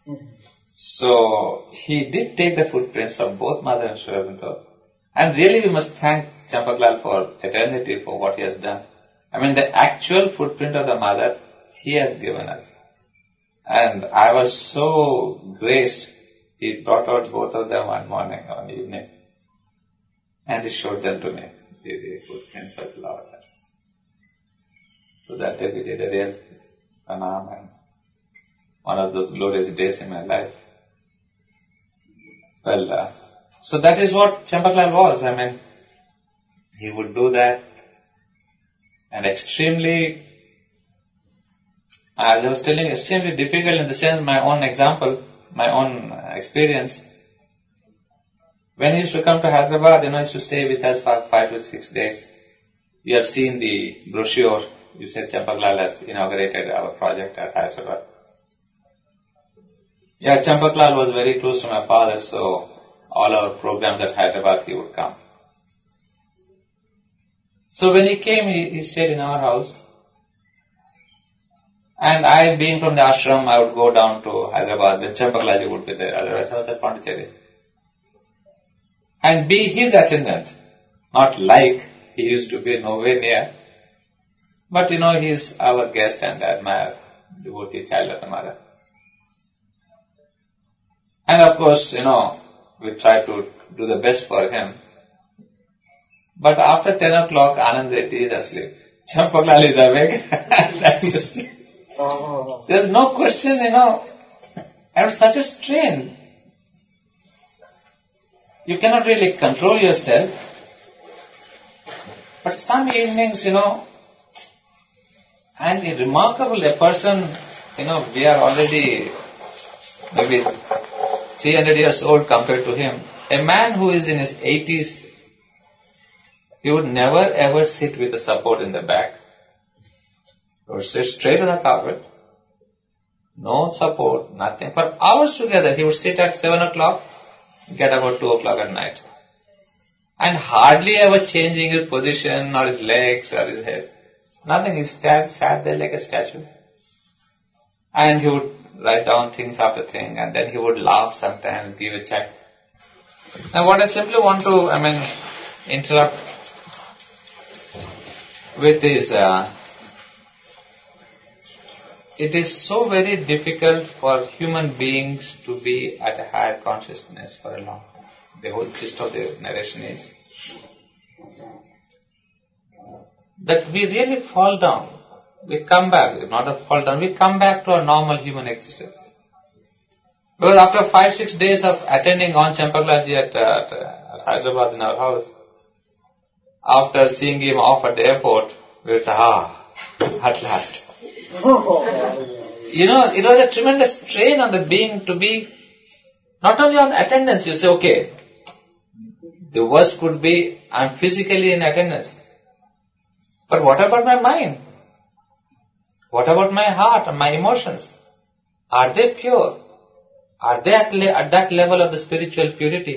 So, he did take the footprints of both mother and Sri Aurobindo. And really we must thank Champaklal for eternity for what he has done. I mean, the actual footprint of the mother, he has given us. And I was so graced. He brought out both of them one morning, one evening. And he showed them to me, the footprints of the Lord. So that day we did a real pranam, and one of those glorious days in my life. Well, so that is what Champaklal was. I mean, he would do that. And extremely, as I was telling, extremely difficult in the sense, my own example, my own experience. When he used to come to Hyderabad, he used to stay with us for 5 to 6 days. You have seen the brochure. You said Champaklal has inaugurated our project at Hyderabad. Yeah, Champaklal was very close to my father, so all our programs at Hyderabad, he would come. So when he came, he stayed in our house. And I, being from the ashram, I would go down to Hyderabad when Champaklal would be there. Otherwise, I was at Pondicherry. And be his attendant. Not like he used to be nowhere near. But he's our guest and admired, devotee child of the mother. And of course, we try to do the best for him. But after 10 o'clock, Anand Reddy is asleep. Champaklal is awake. That's to sleep. There's no question, I was such a strain. You cannot really control yourself. But some evenings, and remarkable, a person, we are already maybe 300 years old compared to him. A man who is in his 80s, he would never ever sit with a support in the back. He would sit straight on the carpet. No support, nothing. For hours together, he would sit at 7 o'clock, get about 2 o'clock at night. And hardly ever changing his position or his legs or his head. Nothing, he sat there like a statue. And he would write down things after thing, and then he would laugh sometimes, give a check. Now what I simply want to, interrupt with is, it is so very difficult for human beings to be at a higher consciousness for a long time. The whole gist of the narration is that we really fall down. We come back, not a fall down, we come back to our normal human existence. Because after 5-6 days of attending on Champaklal at Hyderabad in our house, after seeing him off at the airport, we would say, at last. It was a tremendous strain on the being to be, not only on attendance, you say, okay, the worst could be, I'm physically in attendance. But what about my mind? What about my heart and my emotions? Are they pure? Are they at that level of the spiritual purity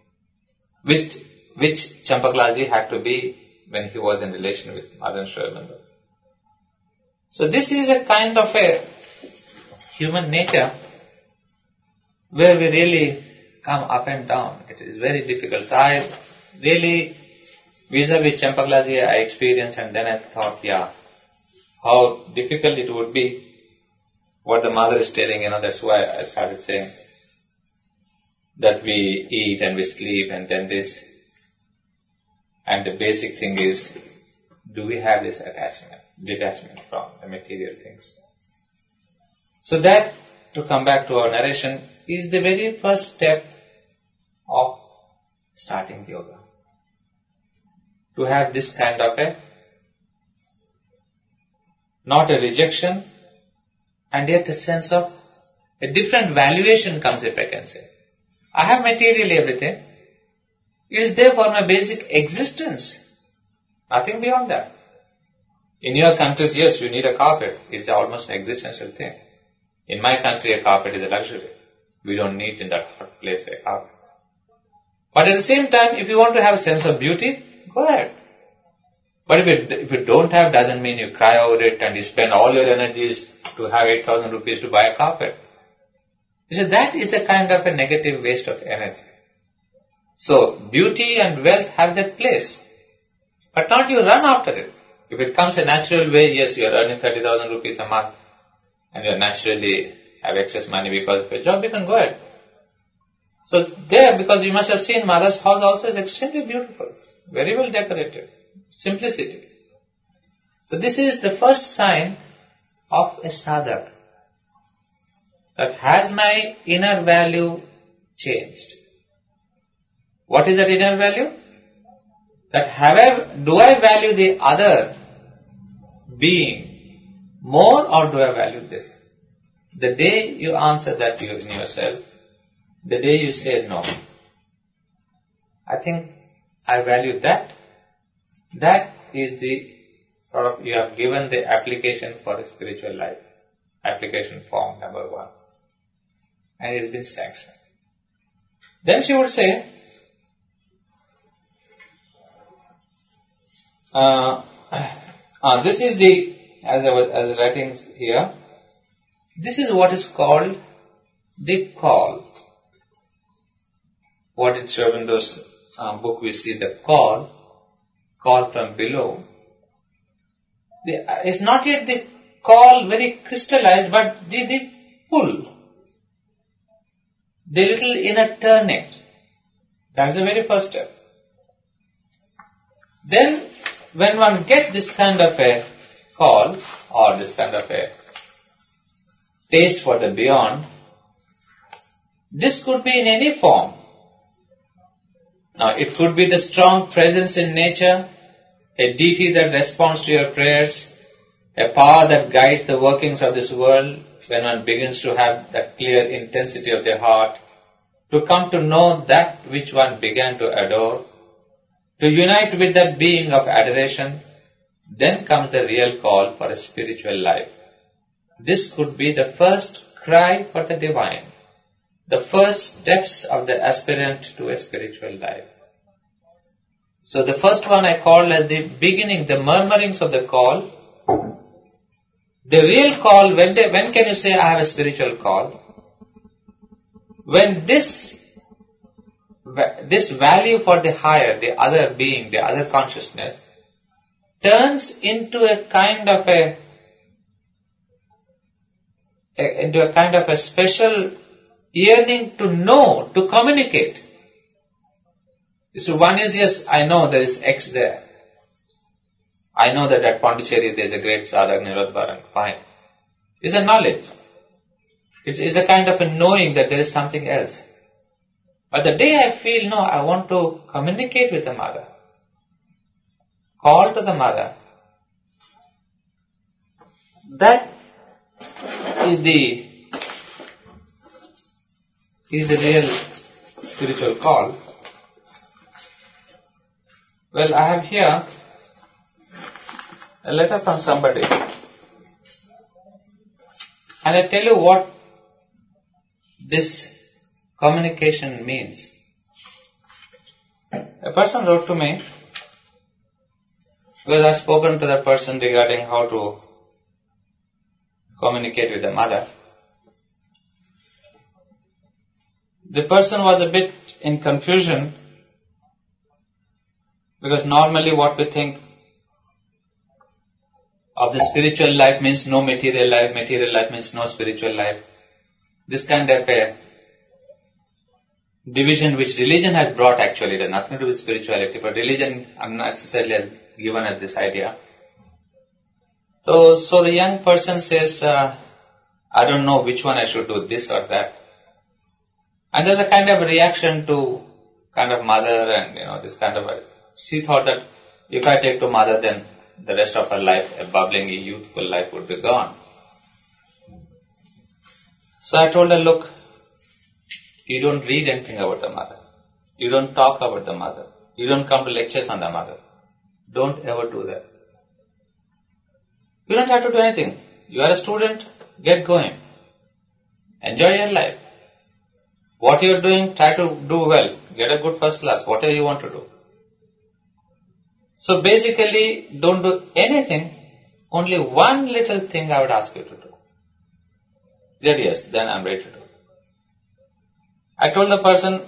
which Champaklal had to be when he was in relation with Mother and Sri Aurobindo? So this is a kind of a human nature where we really come up and down. It is very difficult. So I really, vis-a-vis Champaklal I experienced, and then I thought, how difficult it would be. What the mother is telling, that's why I started saying that we eat and we sleep and then this. And the basic thing is, do we have this detachment from the material things? So that, to come back to our narration, is the very first step of starting yoga. To have this kind of not a rejection, and yet a sense of a different valuation comes, if I can say. I have materially everything. It is there for my basic existence. Nothing beyond that. In your countries, yes, you need a carpet. It's almost an existential thing. In my country, a carpet is a luxury. We don't need in that hot place a carpet. But at the same time, if you want to have a sense of beauty, go ahead. But if you don't have, doesn't mean you cry over it and you spend all your energies to have 8,000 rupees to buy a carpet. So that is a kind of a negative waste of energy. So beauty and wealth have that place, but not you run after it. If it comes a natural way, yes, you are earning 30,000 rupees a month and you naturally have excess money because of your job, you can go ahead. So there, because you must have seen mother's house also is extremely beautiful, very well decorated, simplicity. So this is the first sign of a sadhak, that has my inner value changed. What is that inner value? That do I value the other being more or do I value this? The day you answer that in yourself, the day you say no, I think I value that. That is the sort of, you have given the application for a spiritual life. Application form number 1. And it has been sanctioned. Then she would say, this is the, as I was writing here, this is what is called the call. What in Sri Aurobindo's book we see the call from below. It's not yet the call very crystallized, but the pull, the little inner turning. That's the very first step. Then, when one gets this kind of a call or this kind of a taste for the beyond, this could be in any form. Now, it could be the strong presence in nature, a deity that responds to your prayers, a power that guides the workings of this world when one begins to have that clear intensity of the heart, to come to know that which one began to adore, to unite with that being of adoration. Then comes the real call for a spiritual life. This could be the first cry for the divine, the first steps of the aspirant to a spiritual life. So the first one I call as the beginning, the murmurings of the call. The real call, when can you say I have a spiritual call? When this value for the higher, the other being, the other consciousness, turns into a kind of a special yearning to know, to communicate. So one is, yes, I know there is X there. I know that at Pondicherry there is a great sadhak, Nirod Barang, fine. It's a knowledge. It's a kind of a knowing that there is something else. But the day I feel, no, I want to communicate with the mother, call to the mother, that is the real spiritual call. Well, I have here a letter from somebody, and I tell you what this communication means. A person wrote to me, because I have spoken to that person regarding how to communicate with the mother. The person was a bit in confusion, because normally what we think of the spiritual life means no material life means no spiritual life. This kind of a division which religion has brought, actually, it has nothing to do with spirituality, but religion unnecessarily has given us this idea. So the young person says, I don't know which one I should do, this or that. And there's a kind of reaction to kind of mother and, this kind of she thought that if I take to mother, then the rest of her life, a bubbling, youthful life would be gone. So I told her, look, you don't read anything about the mother. You don't talk about the mother. You don't come to lectures on the mother. Don't ever do that. You don't have to do anything. You are a student, get going. Enjoy your life. What you are doing, try to do well. Get a good first class, whatever you want to do. So basically, don't do anything. Only one little thing I would ask you to do. That yes, then I'm ready to do. I told the person,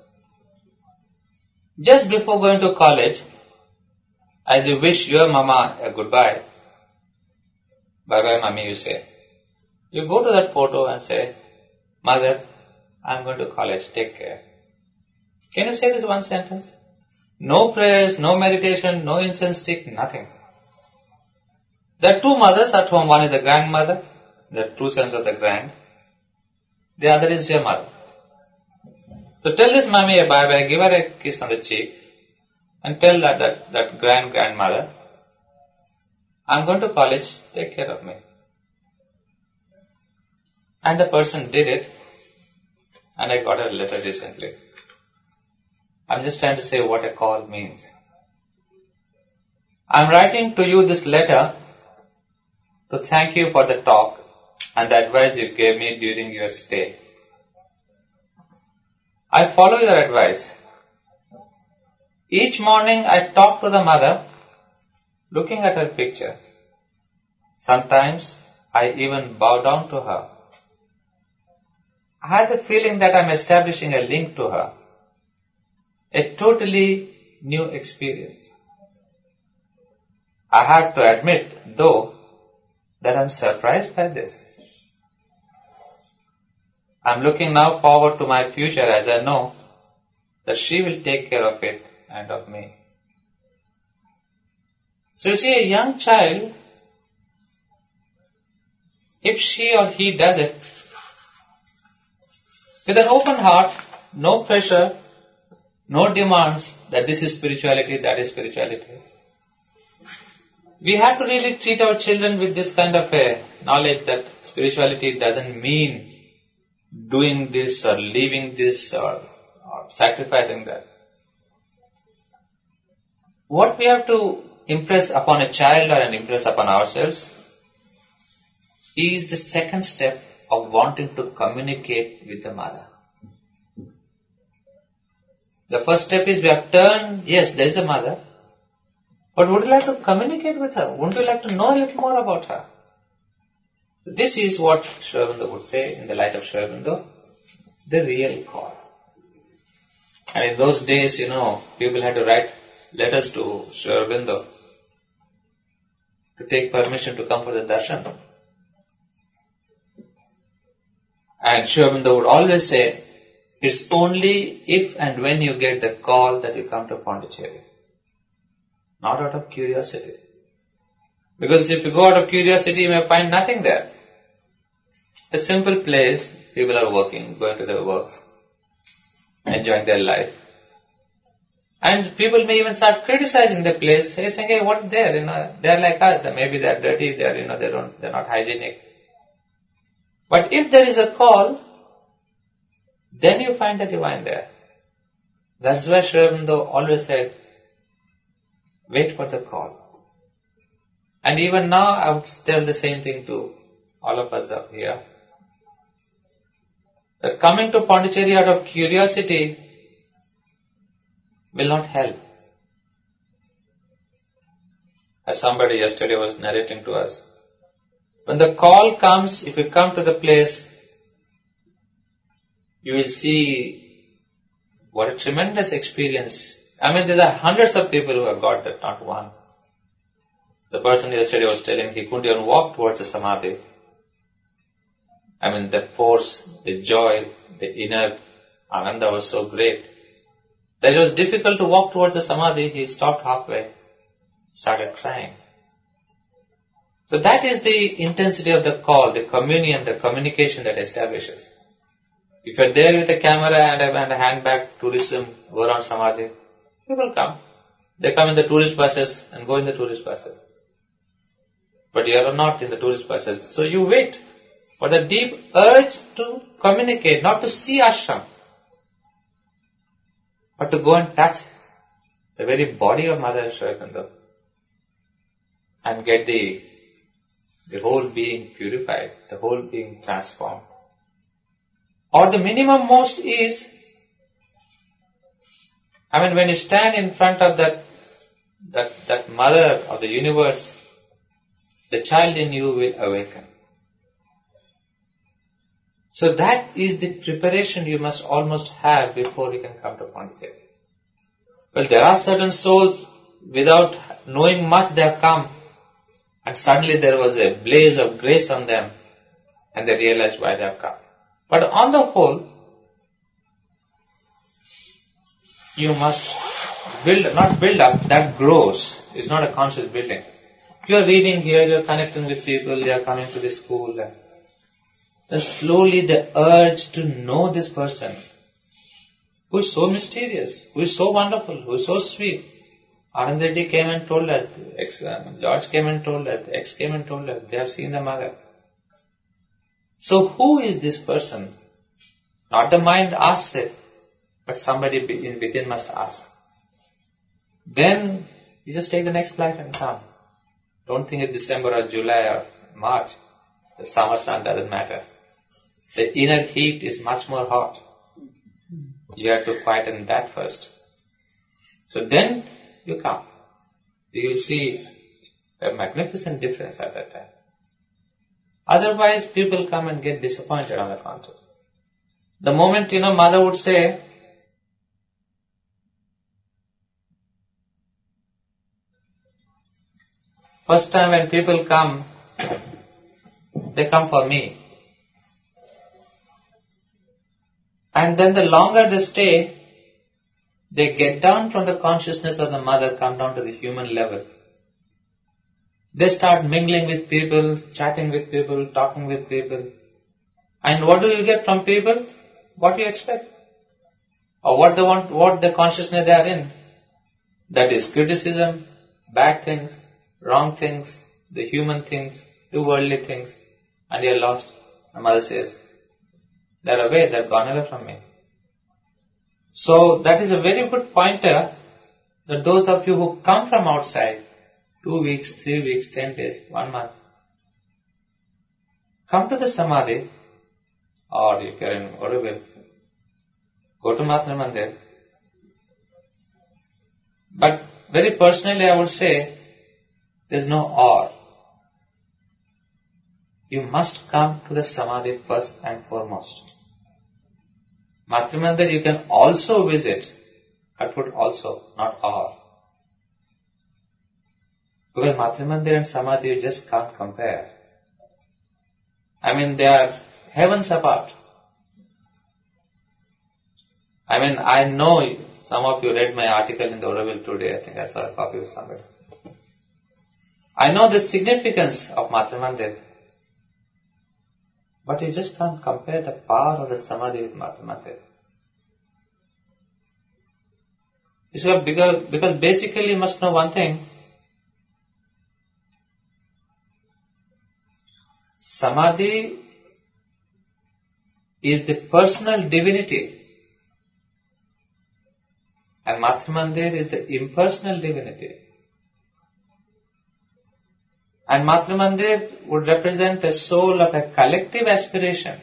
just before going to college, as you wish your mama a goodbye, bye-bye mommy, you say. You go to that photo and say, Mother, I'm going to college, take care. Can you say this one sentence? No prayers, no meditation, no incense stick, nothing. There are two mothers at home. One is the grandmother, the true sense of the grand. The other is your mother. So tell this mommy a bye-bye, give her a kiss on the cheek, and tell that grandmother, I'm going to college, take care of me. And the person did it, and I got a letter recently. I'm just trying to say what a call means. I'm writing to you this letter to thank you for the talk and the advice you gave me during your stay. I follow your advice. Each morning I talk to the mother, looking at her picture. Sometimes I even bow down to her. I have the feeling that I'm establishing a link to her. A totally new experience. I have to admit, though, that I'm surprised by this. I'm looking now forward to my future as I know that she will take care of it and of me. So you see, a young child, if she or he does it, with an open heart, no pressure, no demands that this is spirituality, that is spirituality. We have to really treat our children with this kind of a knowledge that spirituality doesn't mean doing this or leaving this or sacrificing that. What we have to impress upon a child or impress upon ourselves is the second step of wanting to communicate with the mother. The first step is we have turned, yes, there is a mother, but would you like to communicate with her? Wouldn't you like to know a little more about her? This is what Sri Aurobindo would say in the light of Sri Aurobindo, the real call. And in those days, people had to write letters to Sri Aurobindo to take permission to come for the darshan. And Sri Aurobindo would always say, it's only if and when you get the call that you come to Pondicherry. Not out of curiosity. Because if you go out of curiosity, you may find nothing there. A simple place, people are working, going to their works, enjoying their life. And people may even start criticizing the place, saying, hey, what's there? They're like us, and maybe they're dirty, they're not hygienic. But if there is a call, then you find the divine there. That's why Sri Aurobindo always said, wait for the call. And even now I would tell the same thing to all of us up here. That coming to Pondicherry out of curiosity will not help. As somebody yesterday was narrating to us, when the call comes, if you come to the place, you will see what a tremendous experience. There are hundreds of people who have got that, not one. The person yesterday was telling he couldn't even walk towards the samadhi. The force, the joy, the inner ananda was so great that it was difficult to walk towards the samadhi. He stopped halfway, started crying. So that is the intensity of the call, the communion, the communication that establishes. If you're there with a camera and a handbag, tourism, go around samadhi, people come. They come in the tourist buses and go in the tourist buses. But you are not in the tourist buses. So you wait for the deep urge to communicate, not to see ashram, but to go and touch the very body of Mother Sri Aurobindo and get the whole being purified, the whole being transformed. Or the minimum most is, when you stand in front of that mother of the universe, the child in you will awaken. So that is the preparation you must almost have before you can come to Pondicherry. Well, there are certain souls, without knowing much they have come, and suddenly there was a blaze of grace on them, and they realized why they have come. But on the whole, you must not build up, that grows. It's not a conscious building. You are reading here, you are connecting with people, you are coming to the school, and then slowly the urge to know this person, who is so mysterious, who is so wonderful, who is so sweet. Anand Reddy came and told us, George came and told us, X came and told us, they have seen the mother. So who is this person? Not the mind asks it, but somebody within must ask. Then you just take the next flight and come. Don't think it's December or July or March. The summer sun doesn't matter. The inner heat is much more hot. You have to quieten that first. So then you come. You will see a magnificent difference at that time. Otherwise, people come and get disappointed on the contrary. The moment, mother would say, first time when people come, they come for me. And then the longer they stay, they get down from the consciousness of the mother, come down to the human level. They start mingling with people, chatting with people, talking with people. And what do you get from people? What do you expect? Or what they want, what the consciousness they are in. That is criticism, bad things, wrong things, the human things, the worldly things. And you are lost. The mother says, they are away, they have gone away from me. So that is a very good pointer that those of you who come from outside, 2 weeks, 3 weeks, 10 days, 1 month, come to the Samadhi, or if you are in Auroville, go to Matra Mandir. But very personally I would say, there is no or. You must come to the Samadhi first and foremost. Matra Mandir you can also visit, I put also, not or. Because Matra Mandir and Samadhi you just can't compare. I mean, they are heavens apart. I mean, I know some of you read my article in the Auroville today. I think I saw a copy with somebody. I know the significance of Matra Mandir. But you just can't compare the power of the Samadhi with Matra Mandir. Because basically you must know one thing. Samadhi is the personal divinity. And Matra Mandir is the impersonal divinity. And Matra Mandir would represent the soul of a collective aspiration.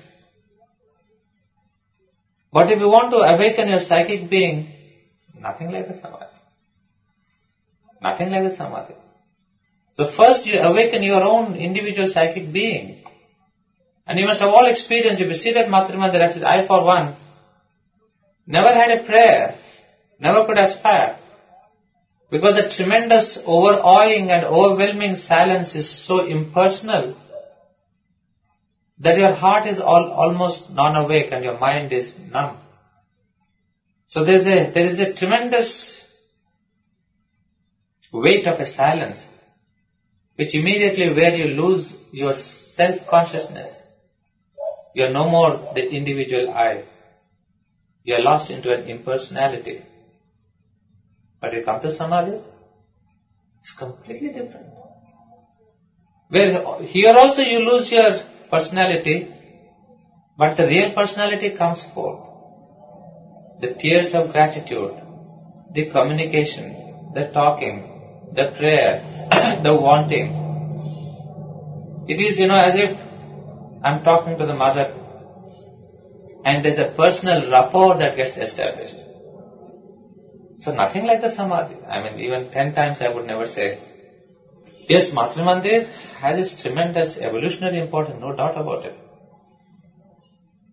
But if you want to awaken your psychic being, nothing like the Samadhi. Nothing like the Samadhi. So first you awaken your own individual psychic being. And you must have all experienced, if you see that Matra Mandir, I for one, never had a prayer, never could aspire. Because the tremendous overawing and overwhelming silence is so impersonal that your heart is almost non-awake and your mind is numb. So there is a tremendous weight of a silence which immediately where you lose your self-consciousness. You are no more the individual I. You are lost into an impersonality. But you come to Samadhi, it's completely different. Where here also you lose your personality, but the real personality comes forth. The tears of gratitude, the communication, the talking, the prayer, the wanting. It is, as if I'm talking to the mother and there's a personal rapport that gets established. So nothing like the Samadhi. I mean, even 10 times I would never say. Yes, Matra Mandir has its tremendous evolutionary importance, no doubt about it.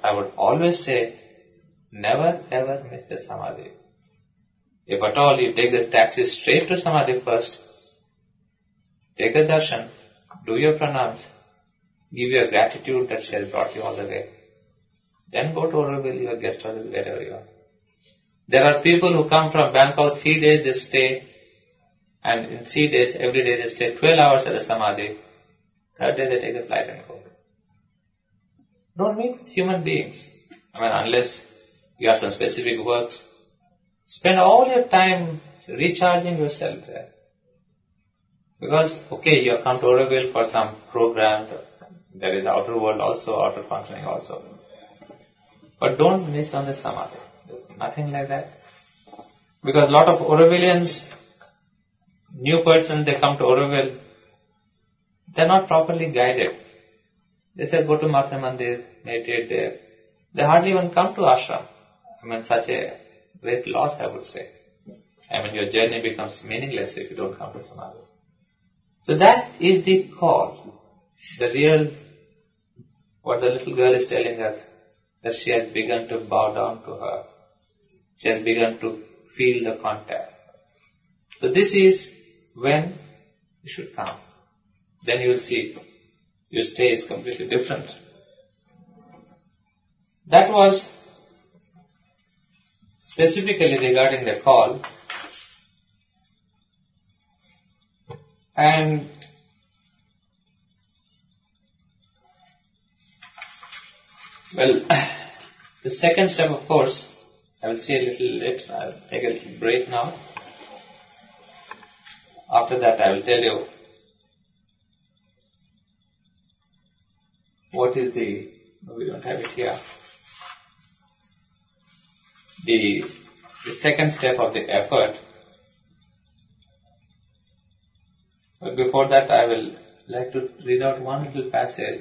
I would always say, never ever miss the Samadhi. If at all you take this taxi straight to Samadhi first, take a darshan, do your pranams, give your gratitude that she has brought you all the way. Then go to Auroville, your guest house, wherever you are. There are people who come from Bangkok, 3 days they stay, and in 3 days, every day they stay 12 hours at the Samadhi. Third day they take a flight and go. Don't meet with human beings. Unless you have some specific works, spend all your time recharging yourself there. Because, okay, you have come to Auroville for some program, there is outer world also, outer functioning also. But don't miss on the Samadhi. There's nothing like that. Because a lot of Aurovillians, new persons, they come to Auroville, they're not properly guided. They say, go to Matra Mandir, meditate there. They hardly even come to ashram. Such a great loss, I would say. Your journey becomes meaningless if you don't come to Samadhi. So that is the call. The real, what the little girl is telling us, that she has begun to bow down to her. She has begun to feel the contact. So this is when you should come. Then you will see your stay is completely different. That was specifically regarding the call. And the second step, of course, I will see a little later. I will take a little break now. After that, I will tell you what is the, we don't have it here, the second step of the effort. But before that, I will like to read out one little passage.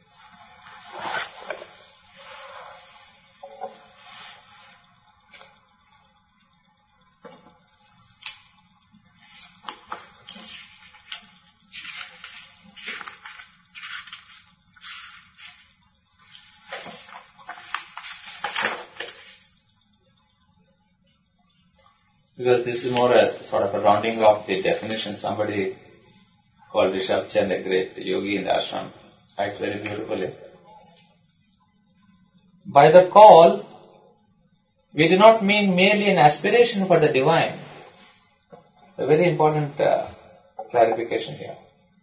Because this is more a sort of a rounding off the definition. Somebody called Rishabh Chand, a great yogi in the ashram, writes very beautifully. By the call, we do not mean merely an aspiration for the divine. A very important clarification here.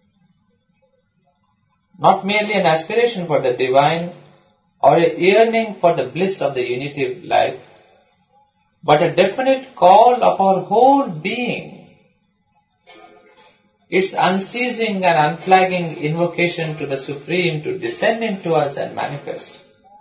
Not merely an aspiration for the divine or a yearning for the bliss of the unity of life, but a definite call of our whole being. Its unceasing and unflagging invocation to the Supreme to descend into us and manifest.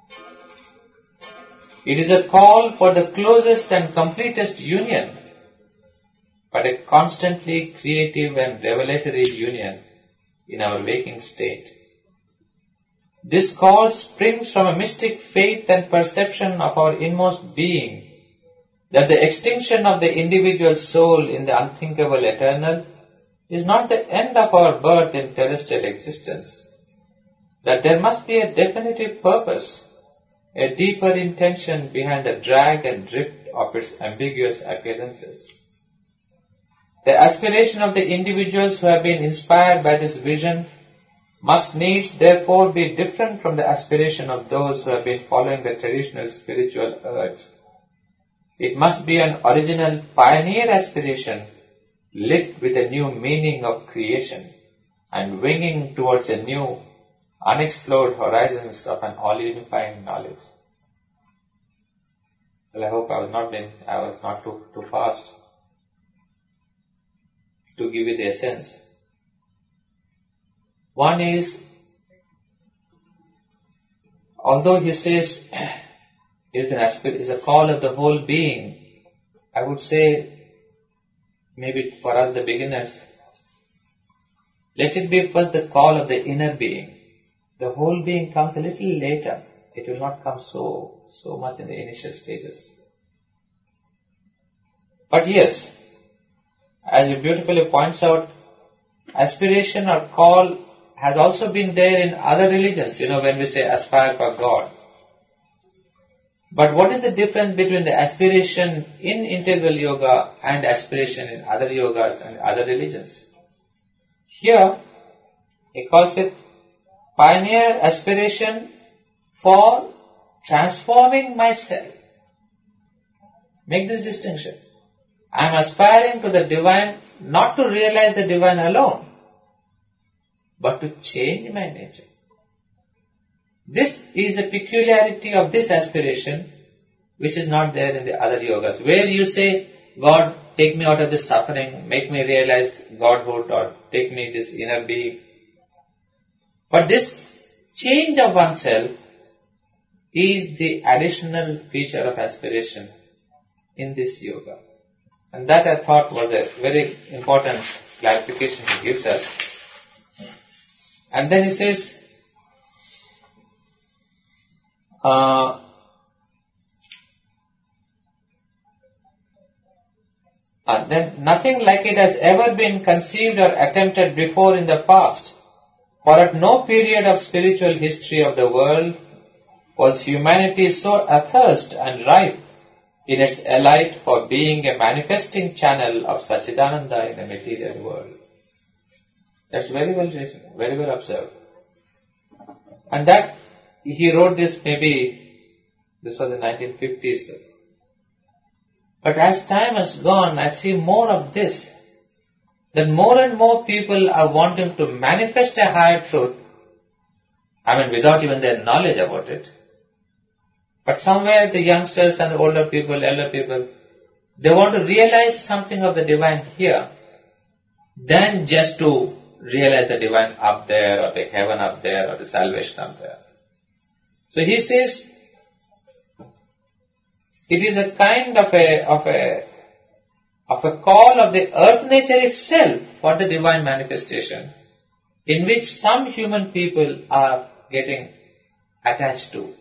It is a call for the closest and completest union, but a constantly creative and revelatory union in our waking state. This call springs from a mystic faith and perception of our inmost being that the extinction of the individual soul in the unthinkable eternal is not the end of our birth in terrestrial existence, that there must be a definitive purpose, a deeper intention behind the drag and drift of its ambiguous appearances. The aspiration of the individuals who have been inspired by this vision must needs therefore be different from the aspiration of those who have been following the traditional spiritual urge. It must be an original pioneer aspiration lit with a new meaning of creation and winging towards a new, unexplored horizons of an all-unifying knowledge. Well, I hope I was not too fast to give you the essence. One is, although he says is a call of the whole being, I would say, maybe for us the beginners, let it be first the call of the inner being. The whole being comes a little later. It will not come so much in the initial stages. But yes, as he beautifully points out, aspiration or call has also been there in other religions. When we say aspire for God, But what is the difference between the aspiration in integral yoga and aspiration in other yogas and other religions? Here, he calls it pioneer aspiration for transforming myself. Make this distinction. I am aspiring to the divine, not to realize the divine alone, but to change my nature. This is a peculiarity of this aspiration which is not there in the other yogas, where you say, God, take me out of this suffering, make me realize Godhood, or take me this inner being. But this change of oneself is the additional feature of aspiration in this yoga. And that I thought was a very important clarification he gives us. And then he says, then nothing like it has ever been conceived or attempted before in the past. For at no period of spiritual history of the world was humanity so athirst and ripe in its elite for being a manifesting channel of Satchidananda in the material world. That's very well written, very well observed. And that, he wrote this this was in 1950s. But as time has gone, I see more of this. That more and more people are wanting to manifest a higher truth, without even their knowledge about it. But somewhere the youngsters and the older people, elder people, they want to realize something of the divine here, than just to realize the divine up there, or the heaven up there, or the salvation up there. So he says, it is a kind of a call of the earth nature itself for the divine manifestation, in which some human people are getting attached to.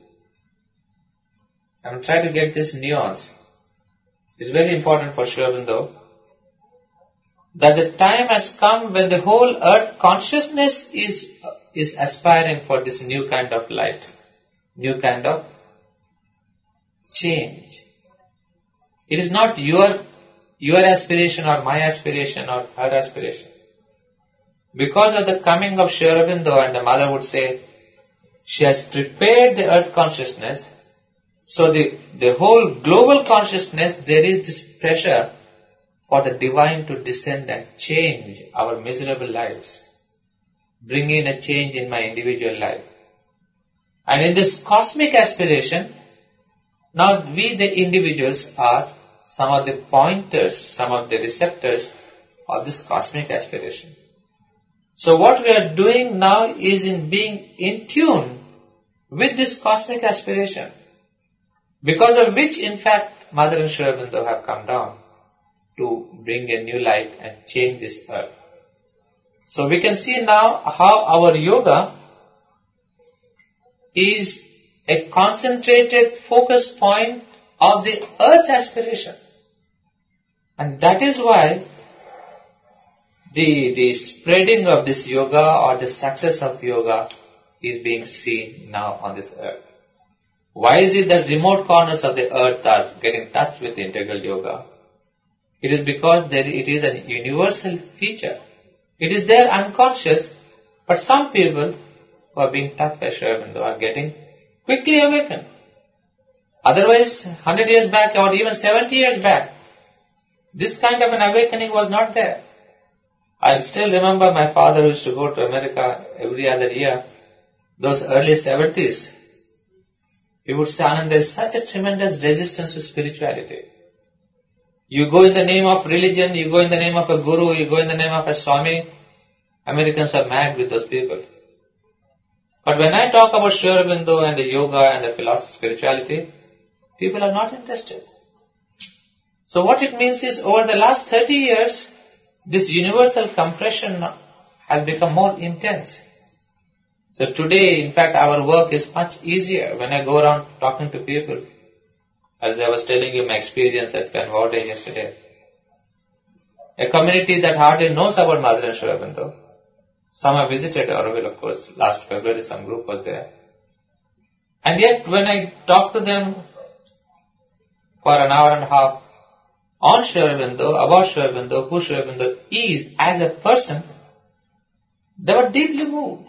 I'm trying to get this nuance. It's very important for Sri Aurobindo that the time has come when the whole earth consciousness is aspiring for this new kind of light, new kind of change. It is not your aspiration or my aspiration or her aspiration. Because of the coming of Sri Aurobindo, and the mother would say, she has prepared the earth consciousness. So the whole global consciousness, there is this pressure for the divine to descend and change our miserable lives, bring in a change in my individual life. And in this cosmic aspiration, now we the individuals are some of the pointers, some of the receptors of this cosmic aspiration. So what we are doing now is in being in tune with this cosmic aspiration, because of which in fact Mother and Sri Aurobindo have come down to bring a new light and change this earth. So we can see now how our yoga is a concentrated focus point of the earth's aspiration. And that is why the spreading of this yoga or the success of yoga is being seen now on this earth. Why is it that remote corners of the earth are getting touched with integral yoga? It is because it is a universal feature. It is there unconscious, but some people who are being touched by Sri Aurobindo are getting quickly awakened. Otherwise, 100 years back or even 70 years back, this kind of an awakening was not there. I still remember my father used to go to America every other year, those early 70s. He would say, Anand, there is such a tremendous resistance to spirituality. You go in the name of religion, you go in the name of a guru, you go in the name of a Swami. Americans are mad with those people. But when I talk about Sri Aurobindo and the yoga and the philosophy, spirituality, people are not interested. So what it means is, over the last 30 years, this universal compression has become more intense. So today, in fact, our work is much easier when I go around talking to people. As I was telling you my experience at Penvode yesterday. A community that hardly knows about Mother and Sri Aurobindo. Some have visited Auroville, of course. Last February some group was there. And yet when I talk to them, for an hour and a half on Sri Aurobindo, about Sri Aurobindo, who Sri Aurobindo is as a person, they were deeply moved.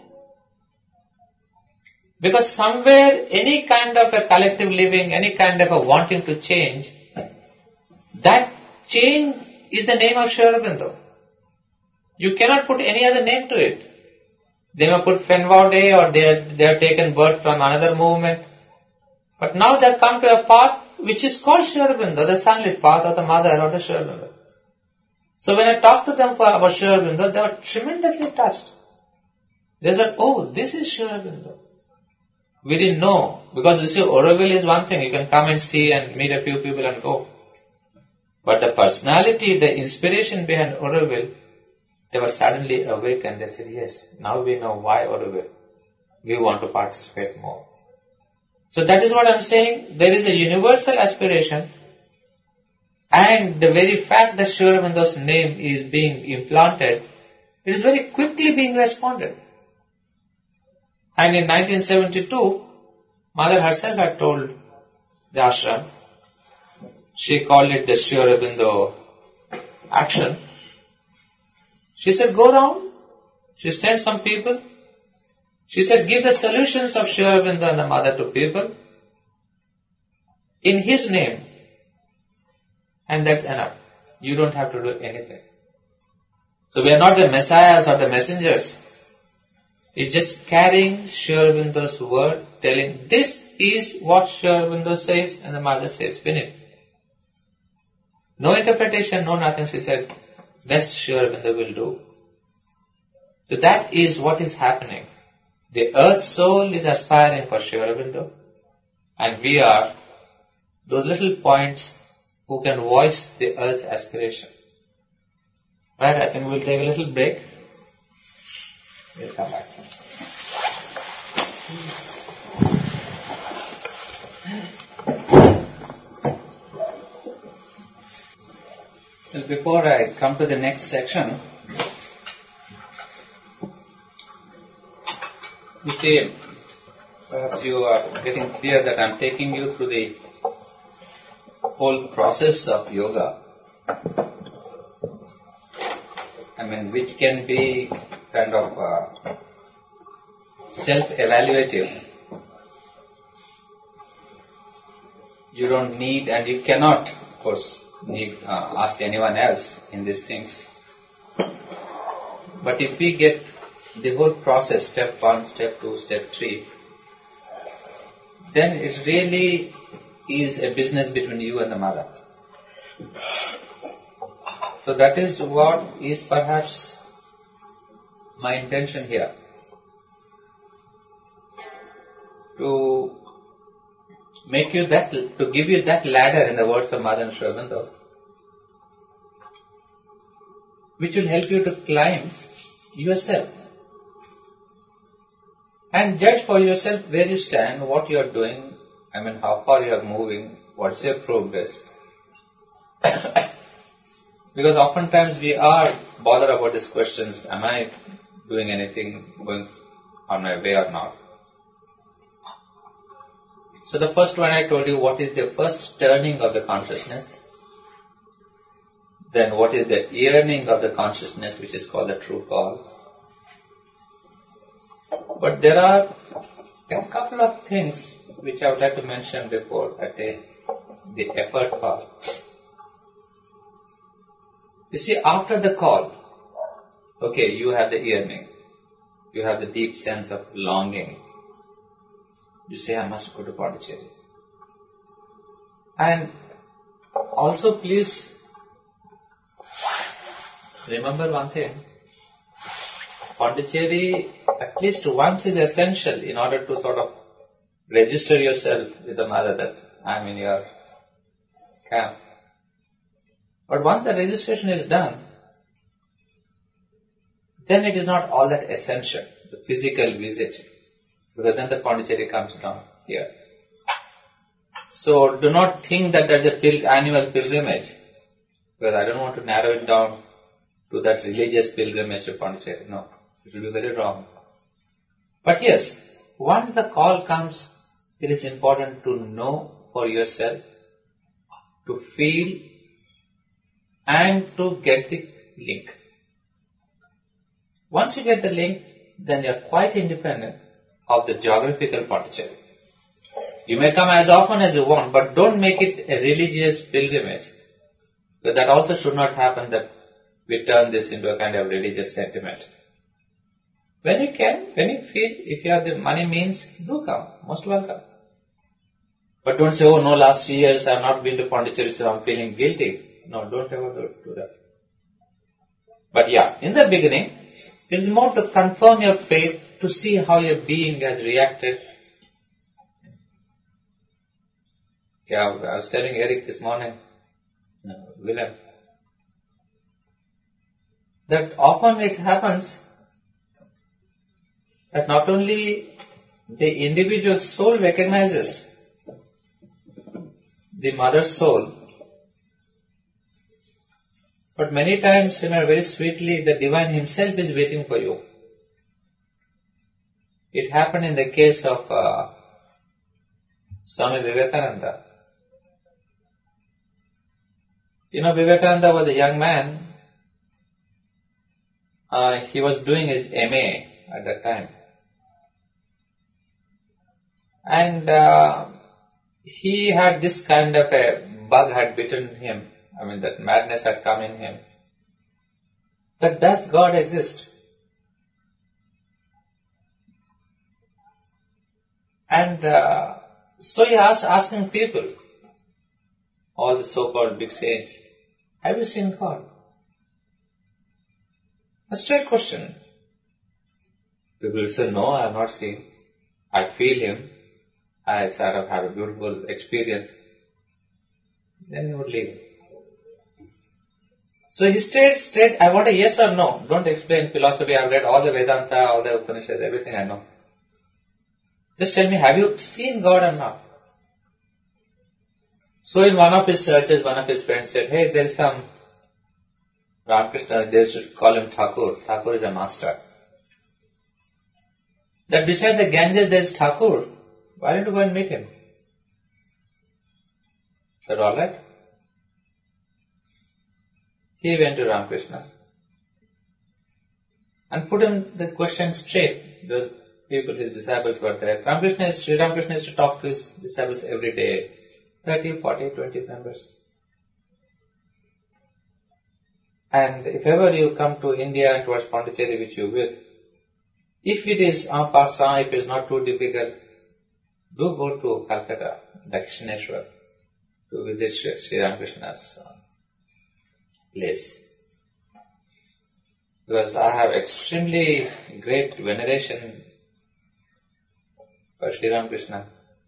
Because somewhere, any kind of a collective living, any kind of a wanting to change, that change is the name of Sri Aurobindo. You cannot put any other name to it. They may put Fenwaude or they have taken birth from another movement. But now they have come to a path which is called Sri Aurobindo, the sunlit path or the mother or the Sri Aurobindo. So when I talked to them about Sri Aurobindo, they were tremendously touched. They said, oh, this is Sri Aurobindo. We didn't know, because you see, Auroville is one thing, you can come and see and meet a few people and go. But the personality, the inspiration behind Auroville, they were suddenly awake and they said, yes, now we know why Auroville. We want to participate more. So that is what I am saying. There is a universal aspiration, and the very fact that Sri Aurobindo's name is being implanted, it is very quickly being responded. And in 1972, Mother herself had told the ashram, she called it the Sri Aurobindo action. She said, go round. She sent some people. She said, give the solutions of Sri Aurobindo and the Mother to people in his name. And that's enough. You don't have to do anything. So we are not the messiahs or the messengers. It's just carrying Sri Aurobindo's word, telling this is what Sri Aurobindo says and the Mother says. Finish. No interpretation, no nothing. She said, best Sri Aurobindo will do. So that is what is happening. The earth soul is aspiring for Sri Aurobindo, and we are those little points who can voice the earth's aspiration. Right, I think we'll take a little break. We'll come back. Well, before I come to the next section, you see, perhaps you are getting clear that I am taking you through the whole process of yoga. I mean, which can be kind of self-evaluative. You don't need, and you cannot, of course, ask anyone else in these things. But if we get the whole process, step 1, step 2, step 3, then it really is a business between you and the Mother. So that is what is perhaps my intention here. To make you that, to give you that ladder, in the words of Mother and Sri Aurobindo, which will help you to climb yourself. And judge for yourself where you stand, what you are doing, I mean how far you are moving, what's your progress. Because oftentimes we are bothered about these questions, am I doing anything, going on my way or not? So the first one I told you, what is the first turning of the consciousness? Then what is the yearning of the consciousness, which is called the true call? But there are a couple of things which I would like to mention before I take the effort part. You see, after the call, okay, you have the yearning, you have the deep sense of longing. You say, I must go to Pondicherry. And also please remember one thing. Pondicherry at least once is essential in order to sort of register yourself with the Mother that I am in your camp. But once the registration is done, then it is not all that essential, the physical visit, because then the Pondicherry comes down here. So do not think that there is a annual pilgrimage, because I don't want to narrow it down to that religious pilgrimage to Pondicherry. No, it will be very wrong. But yes, once the call comes, it is important to know for yourself to feel and to get the link. Once you get the link, then you are quite independent of the geographical Pondicherry. You may come as often as you want, but don't make it a religious pilgrimage. But that also should not happen, that we turn this into a kind of religious sentiment. When you can, when you feel, if you have the money means, do come. Most welcome. But don't say, oh no, last 3 years I have not been to Pondicherry, so I am feeling guilty. No, don't ever do that. But yeah, in the beginning, it is more to confirm your faith, to see how your being has reacted. Yeah, I was telling Eric this morning, Willem, that often it happens that not only the individual soul recognizes the mother's soul, but many times, very sweetly, the divine himself is waiting for you. It happened in the case of Swami Vivekananda. Vivekananda was a young man. He was doing his MA at that time. And he had this kind of a bug had bitten him. That madness had come in him. But does God exist? And so he asked, asking people, all the so-called big saints, have you seen God? A straight question. People will say, no, I have not seen. I feel Him. I sort of have a beautiful experience. Then he would leave. So he stayed straight. I want a yes or no. Don't explain philosophy. I've read all the Vedanta, all the Upanishads, everything I know. Just tell me, have you seen God or not? So in one of his searches, one of his friends said, hey, there is some Ramakrishna, they should call him Thakur. Thakur is a master. That beside the Ganges there is Thakur. Why don't you go and meet him? Said, alright. He went to Ramakrishna and put him the question straight. The people, his disciples were there. Sri Ramakrishna used to talk to his disciples every day. 30, 40, 20 members. And if ever you come to India and towards Pondicherry, which you will, if it is en passant, if it is not too difficult, do go to Calcutta, Dakshineshwar, to visit Sri Ramakrishna's place. Because I have extremely great veneration for Sri Ramakrishna.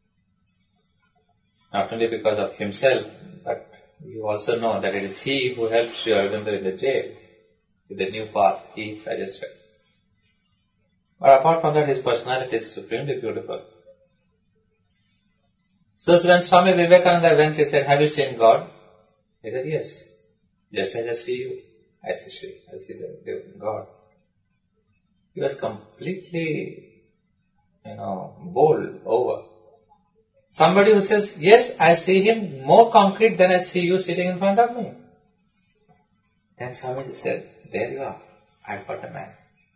Not only because of himself, but you also know that it is he who helped Sri Aurobindo in the jail with the new path he suggested. But apart from that, his personality is supremely beautiful. So when Swami Vivekananda went, he said, have you seen God? He said, yes. Just as I see you, I see the God. He was completely, bowled over. Somebody who says, yes, I see him more concrete than I see you sitting in front of me. Then Swami said, there you are, I've got a man.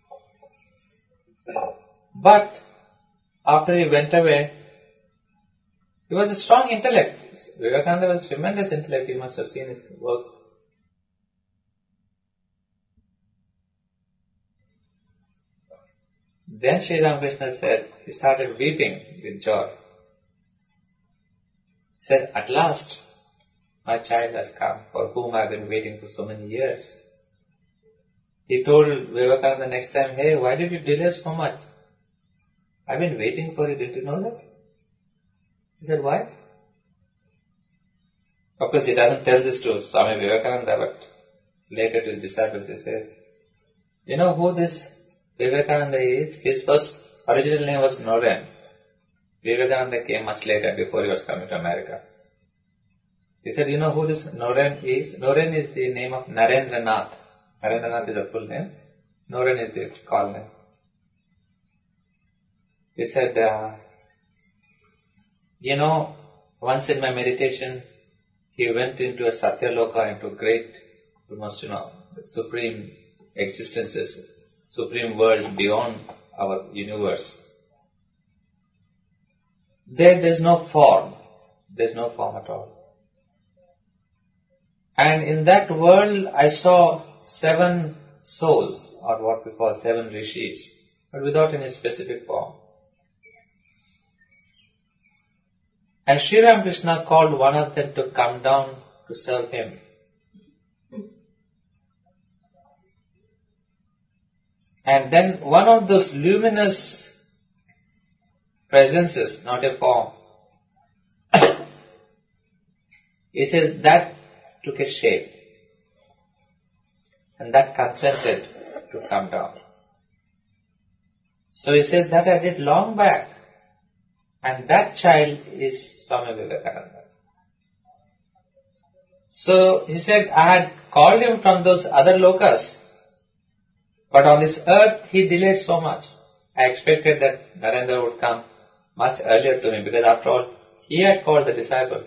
But after he went away, he was a strong intellect. Vivekananda was tremendous intellect, you must have seen his works. Then Sri Ramakrishna said, he started weeping with joy. He said, at last, my child has come, for whom I have been waiting for so many years. He told Vivekananda next time, hey, why did you delay so much? I've been waiting for you, did you know that? He said, why? Of course, he doesn't tell this to Swami Vivekananda, but later to his disciples he says, you know who this Vivekananda is? His first original name was Noren. Vivekananda came much later, before he was coming to America. He said, you know who this Noren is? Noren is the name of Narendranath. Narendranath is a full name. Noren is the call name. He said, once in my meditation, he went into a Satyaloka, into great, almost, supreme existences, supreme worlds beyond our universe. There's no form. There's no form at all. And in that world, I saw 7 souls, or what we call 7 rishis, but without any specific form. And Sri Ramakrishna called one of them to come down to serve him. And then one of those luminous presences, not a form, he says that took a shape. And that consented to come down. So he says that I did long back. And that child is Swami Vivekananda. So he said, I had called him from those other lokas, but on this earth he delayed so much. I expected that Narendra would come much earlier to me, because after all, he had called the disciple.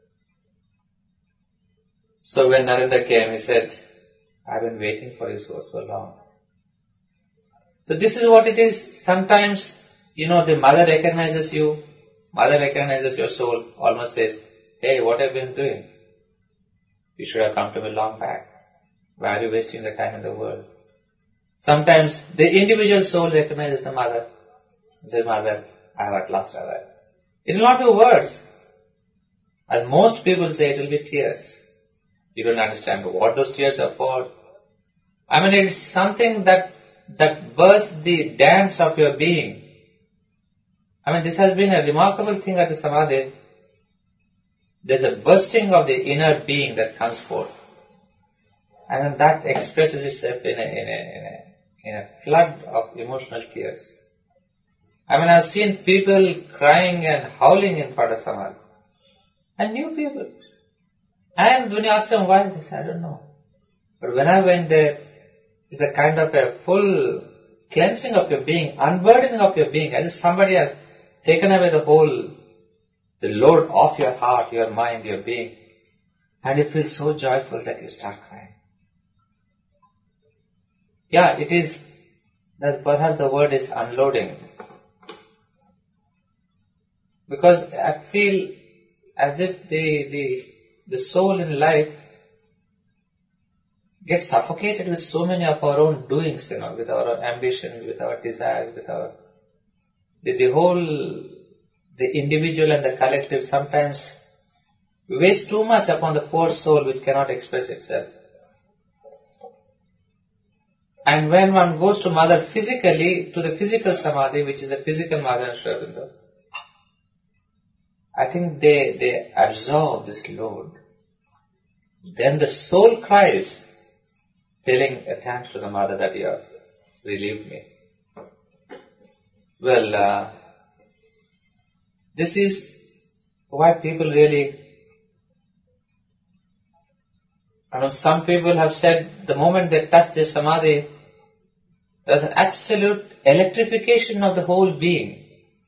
So when Narendra came, he said, I've been waiting for you for so long. So this is what it is. Sometimes, the mother recognizes you, mother recognizes your soul, almost says, hey, what have you been doing? You should have come to me long back. Why are you wasting the time in the world? Sometimes the individual soul recognizes the mother. Says, Mother, I have at last arrived. It will not be words. As most people say, it will be tears. You don't understand what those tears are for. It is something that bursts the dams of your being. This has been a remarkable thing at the Samadhi. There's a bursting of the inner being that comes forth. And then that expresses itself in a flood of emotional tears. I've seen people crying and howling in front of Samadhi. And new people. And when you ask them why, they say, I don't know. But when I went there, it's a kind of a full cleansing of your being, unburdening of your being, as if somebody has taken away the load off your heart, your mind, your being. And you feel so joyful that you start crying. Yeah, it is, that perhaps the word is unloading. Because I feel as if the soul in life gets suffocated with so many of our own doings, with our ambitions, with our desires, with our the individual and the collective. Sometimes we waste too much upon the poor soul which cannot express itself. And when one goes to Mother physically, to the physical Samadhi, which is the physical Mother and Sri Aurobindo, I think they absorb this load. Then the soul cries, telling a thanks to the Mother that you have relieved me. Well, this is why people really, some people have said the moment they touch the Samadhi, there's an absolute electrification of the whole being.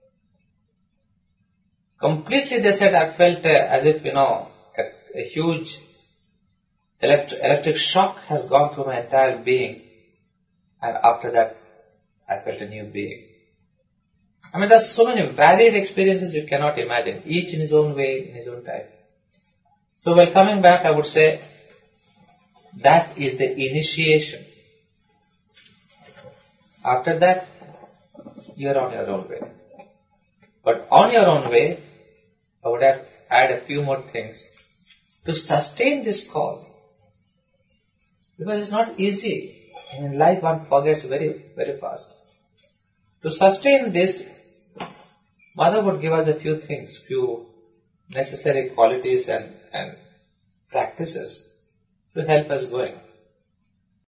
Completely, they said, I felt as if, a huge electric shock has gone through my entire being. And after that, I felt a new being. There's so many varied experiences you cannot imagine, each in his own way, in his own time. So while coming back, I would say, that is the initiation. After that, you are on your own way. But on your own way, I would have add a few more things to sustain this call. Because it's not easy. In life one forgets very, very fast. To sustain this, Mother would give us a few things, few necessary qualities and practices to help us going.